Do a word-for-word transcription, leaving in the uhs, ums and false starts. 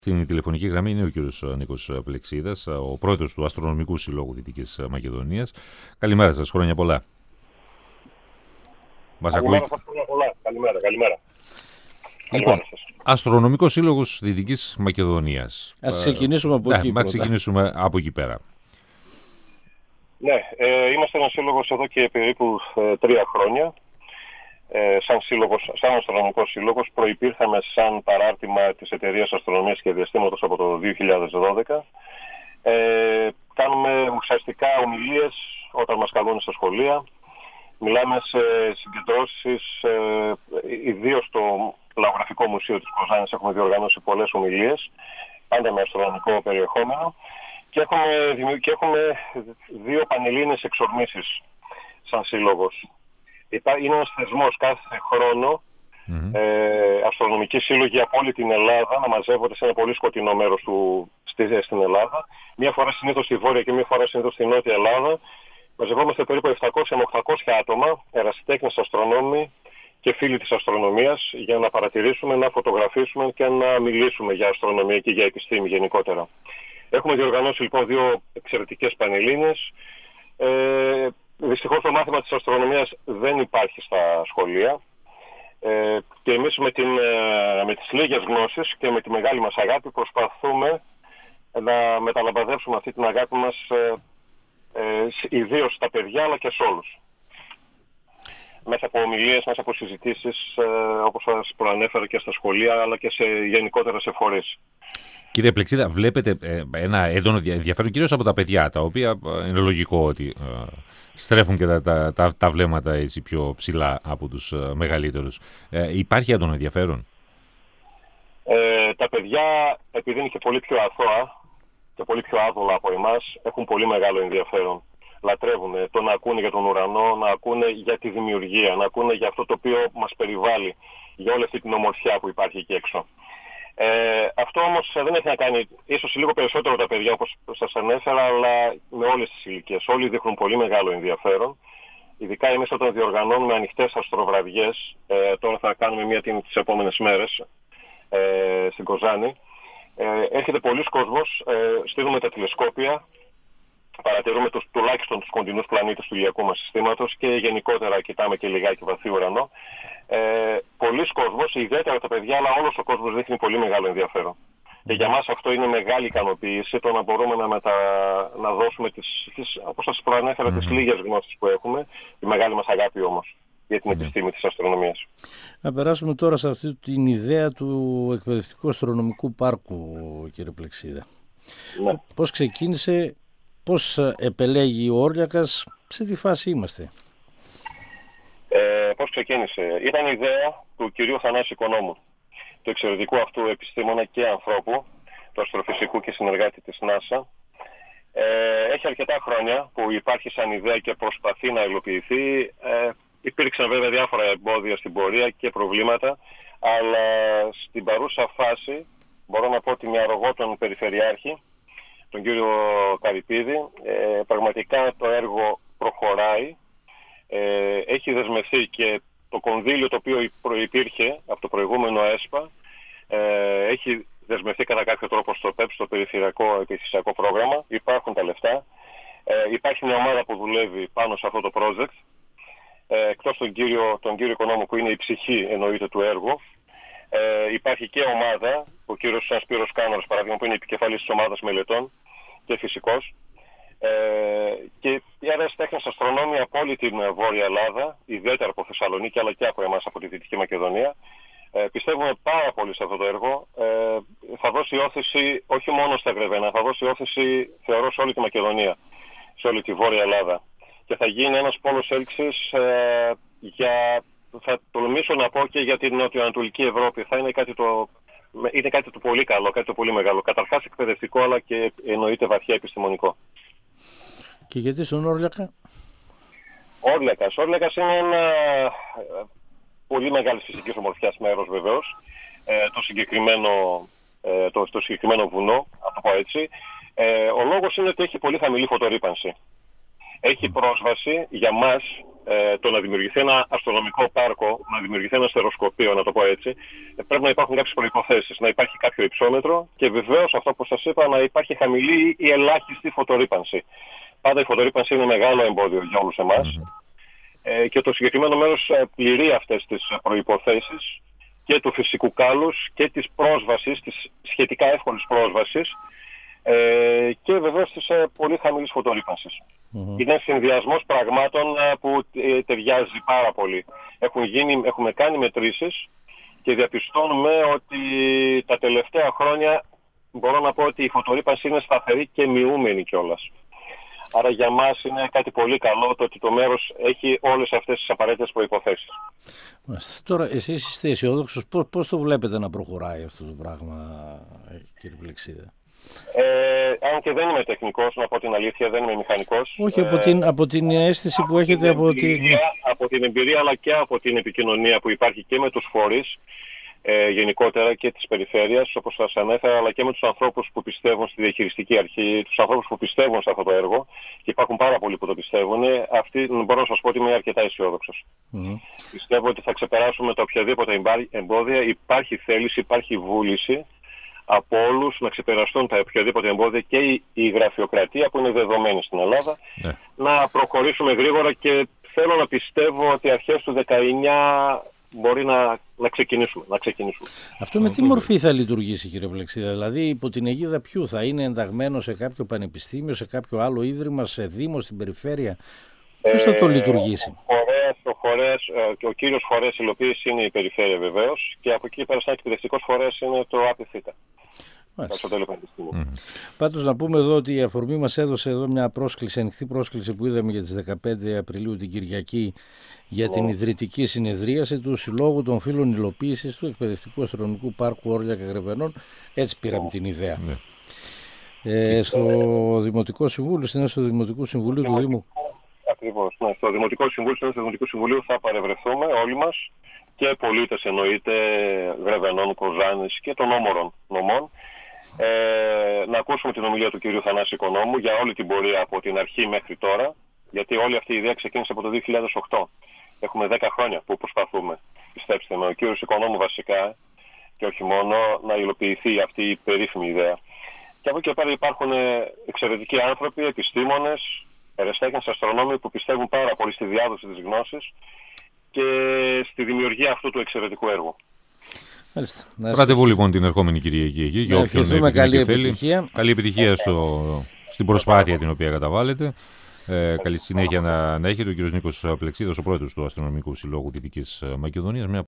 Στην τηλεφωνική γραμμή είναι ο κύριος Νίκος Πλεξίδας, ο πρόεδρος του Αστρονομικού Συλλόγου Δυτικής Μακεδονίας. Καλημέρα σας, χρόνια πολλά. Μας καλημέρα σας, χρόνια πολλά. Καλημέρα, καλημέρα. Λοιπόν, Αστρονομικός Σύλλογος Δυτικής Μακεδονίας. Ας ξεκινήσουμε από ναι, εκεί. Να ξεκινήσουμε από εκεί πέρα. Ναι, ε, είμαστε ένας σύλλογος εδώ και περίπου ε, τρία χρόνια. Ε, σαν, σύλλογος, σαν αστρονομικός σύλλογος προϋπήρχαμε σαν παράρτημα της Εταιρείας Αστρονομίας και Διαστήματος από το δύο χιλιάδες δώδεκα. Ε, κάνουμε ουσιαστικά ομιλίες όταν μας καλούν στα σχολεία. Μιλάμε σε συγκεντρώσεις, ε, ιδίως στο Λαογραφικό Μουσείο της Κοζάνης έχουμε διοργανώσει πολλές ομιλίες, πάντα με αστρονομικό περιεχόμενο, και έχουμε, και έχουμε δύο πανελλήνιες εξορμήσεις σαν σύλλογος. Είναι ένας θεσμός κάθε χρόνο, mm-hmm. ε, αστρονομικοί σύλλογοι από όλη την Ελλάδα να μαζεύονται σε ένα πολύ σκοτεινό μέρος του, στη, στην Ελλάδα. Μία φορά συνήθως στη Βόρεια και μία φορά συνήθως στη Νότια Ελλάδα. Μαζευόμαστε περίπου επτακόσια με οχτακόσια άτομα, ερασιτέχνες αστρονόμοι και φίλοι της αστρονομίας, για να παρατηρήσουμε, να φωτογραφίσουμε και να μιλήσουμε για αστρονομία και για επιστήμη γενικότερα. Έχουμε διοργανώσει λοιπόν δύο εξαιρετικές πανελλήνιες. Ε, Δυστυχώς το μάθημα της αστρονομίας δεν υπάρχει στα σχολεία ε, και εμείς με, την, με τις λίγες γνώσεις και με τη μεγάλη μας αγάπη προσπαθούμε να μεταλαμπαδεύσουμε αυτή την αγάπη μας ε, ε, ιδίως στα παιδιά αλλά και σε όλους. Μέσα από ομιλίες, μέσα από συζητήσεις ε, όπως σας προανέφερα και στα σχολεία αλλά και σε, γενικότερα σε φορείς. Κύριε Πλεξίδα, βλέπετε ε, ένα έντονο ενδιαφέρον κυρίως από τα παιδιά, τα οποία ε, είναι λογικό ότι ε, στρέφουν και τα, τα, τα, τα βλέμματα έτσι πιο ψηλά από τους ε, μεγαλύτερους. Ε, υπάρχει έντονο ενδιαφέρον? Ε, τα παιδιά, επειδή είναι και πολύ πιο αθώα και πολύ πιο άδολα από εμάς, έχουν πολύ μεγάλο ενδιαφέρον. Λατρεύουν το να ακούνε για τον ουρανό, να ακούνε για τη δημιουργία, να ακούνε για αυτό το οποίο μας περιβάλλει, για όλη αυτή την ομορφιά που υπάρχει εκεί έξω. Ε, αυτό όμως δεν έχει να κάνει, ίσως λίγο περισσότερο τα παιδιά όπως σας ανέφερα, αλλά με όλες τις ηλικίες. Όλοι δείχνουν πολύ μεγάλο ενδιαφέρον. Ειδικά εμείς όταν διοργανώνουμε ανοιχτές αστροβραδιές, ε, τώρα θα κάνουμε μία τις επόμενες μέρες ε, στην Κοζάνη. Ε, έρχεται πολλοί κόσμος, ε, στείλουμε τα τηλεσκόπια, παρατηρούμε τους, τουλάχιστον τους κοντινούς πλανήτες του ηλιακού μας συστήματος και γενικότερα κοιτάμε και λιγάκι βαθύ ουρανό. Ε, πολλοί κόσμος, ιδιαίτερα τα παιδιά, αλλά όλος ο κόσμος δείχνει πολύ μεγάλο ενδιαφέρον. Mm. Και για μας αυτό είναι μεγάλη ικανοποίηση, το να μπορούμε να, μετα... να δώσουμε, τις, τις, όπως σας προανέφερα, mm. τις λίγες γνώσεις που έχουμε, τη μεγάλη μας αγάπη όμως για την mm. επιστήμη της αστρονομίας. Να περάσουμε τώρα σε αυτή την ιδέα του εκπαιδευτικού αστρονομικού πάρκου, κύριε Πλεξίδα. Ναι. Πώς ξεκίνησε, πώς επελέγει ο Όρλιακας, σε τι φάση είμαστε? Ε, πώς ξεκίνησε? Ήταν η ιδέα του κυρίου Θανάση Οικονόμου, του εξαιρετικού αυτού επιστήμονα και ανθρώπου, του αστροφυσικού και συνεργάτη της NASA. Ε, έχει αρκετά χρόνια που υπάρχει σαν ιδέα και προσπαθεί να υλοποιηθεί. Ε, υπήρξαν βέβαια διάφορα εμπόδια στην πορεία και προβλήματα, αλλά στην παρούσα φάση μπορώ να πω ότι με αρρωγό τον Περιφερειάρχη, τον κύριο Καρυπίδη, ε, πραγματικά το έργο προχωράει. Ε, έχει δεσμευθεί και το κονδύλιο το οποίο προϋπήρχε από το προηγούμενο ΕΣΠΑ ε, έχει δεσμευθεί κατά κάποιο τρόπο στο ΠΕΠ, στο Περιφερειακό Επιχειρησιακό Πρόγραμμα. Υπάρχουν τα λεφτά. Ε, υπάρχει μια ομάδα που δουλεύει πάνω σε αυτό το project. Ε, εκτός τον κύριο, τον κύριο Οικονόμου που είναι η ψυχή εννοείται του έργου. Ε, υπάρχει και ομάδα, ο κύριος Σπύρος Κάναρος παράδειγμα που είναι επικεφαλής της ομάδας μελετών και φυσικός. Ε, και οι ερασιτέχνες αστρονόμοι από όλη την Βόρεια Ελλάδα, ιδιαίτερα από Θεσσαλονίκη αλλά και από εμάς από τη Δυτική Μακεδονία, ε, πιστεύουμε πάρα πολύ σε αυτό το έργο. Ε, θα δώσει όθηση όχι μόνο στα Γρεβένα, θα δώσει όθηση θεωρώ σε όλη τη Μακεδονία, σε όλη τη Βόρεια Ελλάδα. Και θα γίνει ένας πόλος έλξης ε, για, θα τολμήσω να πω και για την νοτιοανατολική Ευρώπη. Θα είναι κάτι το, είναι κάτι το πολύ καλό, κάτι το πολύ μεγάλο. Καταρχάς εκπαιδευτικό αλλά και εννοείται βαθιά επιστημονικό. Και γιατί στον Όρλιακα? Όρλιακας. Όρλιακας είναι ένα πολύ μεγάλης φυσικής ομορφιάς μέρος βεβαίως. Ε, το, συγκεκριμένο, ε, το, το συγκεκριμένο βουνό, να το πω έτσι. Ε, ο λόγος είναι ότι έχει πολύ χαμηλή φωτορύπανση. έχει πρόσβαση για μας ε, το να δημιουργηθεί ένα αστρονομικό πάρκο, να δημιουργηθεί ένα αστεροσκοπείο, να το πω έτσι, ε, πρέπει να υπάρχουν κάποιες προϋποθέσεις. Να υπάρχει κάποιο υψόμετρο και βεβαίως αυτό που σας είπα, να υπάρχει χαμηλή ή ελάχιστη φωτορύπανση. Πάντα η φωτορύπανση είναι μεγάλο εμπόδιο για όλους εμάς. Mm-hmm. Ε, και το συγκεκριμένο μέρος πληρεί αυτές τις προϋποθέσεις και του φυσικού κάλους και της πρόσβασης, της σχετικά εύκολης πρόσβασης ε, και βεβαίως της ε, πολύ χαμηλής φωτορύπανσης. Mm-hmm. Είναι συνδυασμός πραγμάτων ε, που ε, ταιριάζει πάρα πολύ. Έχουν γίνει, έχουμε κάνει μετρήσεις και διαπιστώνουμε ότι τα τελευταία χρόνια μπορώ να πω ότι η φωτορύπανση είναι σταθερή και μειούμενη κιόλας. Άρα για μας είναι κάτι πολύ καλό το ότι το μέρος έχει όλες αυτές τις απαραίτητες προϋποθέσεις. Τώρα εσείς είστε αισιόδοξος, πώς, πώς το βλέπετε να προχωράει αυτό το πράγμα, κύριε Πλεξίδα? Ε, αν και δεν είμαι τεχνικός, να πω την αλήθεια, δεν είμαι μηχανικός. Όχι, από, ε, την, από την αίσθηση που έχετε από από την, την... από την εμπειρία αλλά και από την επικοινωνία που υπάρχει και με τους φορείς ε, γενικότερα και της περιφέρειας, όπως σας ανέφερα, αλλά και με τους ανθρώπους που πιστεύουν στη διαχειριστική αρχή, τους ανθρώπους που πιστεύουν σε αυτό το έργο, και υπάρχουν πάρα πολλοί που το πιστεύουν. Αυτή μπορώ να σας πω ότι είμαι αρκετά αισιόδοξος. Mm-hmm. Πιστεύω ότι θα ξεπεράσουμε τα οποιαδήποτε εμπόδια. Υπάρχει θέληση, υπάρχει βούληση από όλους να ξεπεραστούν τα οποιαδήποτε εμπόδια και η, η γραφειοκρατία που είναι δεδομένη στην Ελλάδα, yeah. να προχωρήσουμε γρήγορα, και θέλω να πιστεύω ότι αρχές του δεκαεννιά μπορεί να, να, ξεκινήσουμε, να ξεκινήσουμε. Αυτό με τι μορφή θα λειτουργήσει, κύριε Πλεξίδα? Δηλαδή υπό την αιγίδα ποιου? Θα είναι ενταγμένο σε κάποιο πανεπιστήμιο, σε κάποιο άλλο ίδρυμα, σε δήμο, στην περιφέρεια? Ποιος θα το λειτουργήσει? Ο, φορέας, ο, φορέας, και ο κύριος φορέας υλοποίηση είναι η περιφέρεια βεβαίως, και από εκεί πέρα σαν εκπαιδευτικός φορέας είναι το ΑΠΘ. Mm. Πάντως να πούμε εδώ ότι η αφορμή μας έδωσε εδώ μια πρόσκληση, ανοιχτή πρόσκληση που είδαμε για τις δεκαπέντε Απριλίου την Κυριακή για την ιδρυτική συνεδρίαση του Συλλόγου των Φίλων Υλοποίησης του Εκπαιδευτικού Αστρονομικού Πάρκου Όρλιακα Γρεβενών. Έτσι πήραμε την ιδέα. Mm. Ε, στο Δημοτικό Συμβούλιο, στην αίθουσα του Δημοτικού Συμβουλίου του Δήμου. Ακριβώς, ναι. Στο Δημοτικό Συμβούλιο, στο Δημοτικό Συμβουλίο θα παρευρεθούμε όλοι μας, και πολίτες εννοείται Γρεβενών, Κοζάνης και των όμορων νομών. Ε, να ακούσουμε την ομιλία του κυρίου Θανάση Οικονόμου για όλη την πορεία από την αρχή μέχρι τώρα, γιατί όλη αυτή η ιδέα ξεκίνησε από το δύο χιλιάδες οκτώ. Έχουμε δέκα χρόνια που προσπαθούμε, πιστέψτε με, ο κύριος Οικονόμου βασικά, και όχι μόνο, να υλοποιηθεί αυτή η περίφημη ιδέα. Και από εκεί και πέρα υπάρχουν εξαιρετικοί άνθρωποι, επιστήμονες, ερασιτέχνες, αστρονόμοι που πιστεύουν πάρα πολύ στη διάδοση της γνώσης και στη δημιουργία αυτού του εξαιρετικού έργου. Ραντεβού λοιπόν την ερχόμενη Κυριακή εκεί, για όποιον καλή επιτυχία. Καλή επιτυχία στο, στην προσπάθεια την οποία καταβάλλετε. Ε, καλή συνέχεια να, να έχετε. Ο κ. Νίκος Πλεξίδας, ο πρόεδρος του Αστρονομικού Συλλόγου Δυτικής Μακεδονίας.